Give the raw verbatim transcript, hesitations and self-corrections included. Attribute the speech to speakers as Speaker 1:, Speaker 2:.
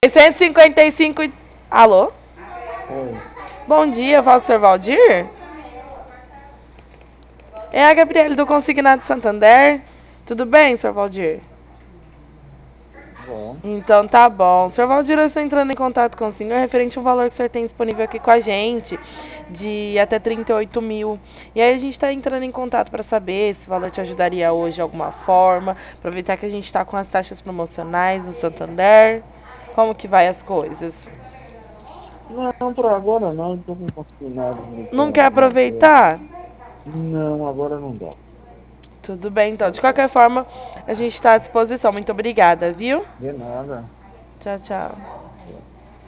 Speaker 1: seiscentos e cinquenta e cinco. Alô?
Speaker 2: Oi.
Speaker 1: Bom dia, fala com o senhor Valdir? É a Gabriele do Consignado Santander. Tudo bem, senhor Valdir?
Speaker 2: Bom.
Speaker 1: Então tá bom. Senhor Valdir, eu estou entrando em contato com o senhor referente ao valor que o senhor tem disponível aqui com a gente, de até trinta e oito mil. E aí a gente está entrando em contato para saber se o valor te ajudaria hoje de alguma forma. Aproveitar que a gente está com as taxas promocionais no Santander. Como que vai as coisas?
Speaker 2: Não, por agora não, estou com consignado no
Speaker 1: Não quer
Speaker 2: banco.
Speaker 1: aproveitar?
Speaker 2: Não, agora não dá.
Speaker 1: Tudo bem, então. De qualquer forma, a gente está à disposição. Muito obrigada, viu?
Speaker 2: De nada.
Speaker 1: Tchau, tchau.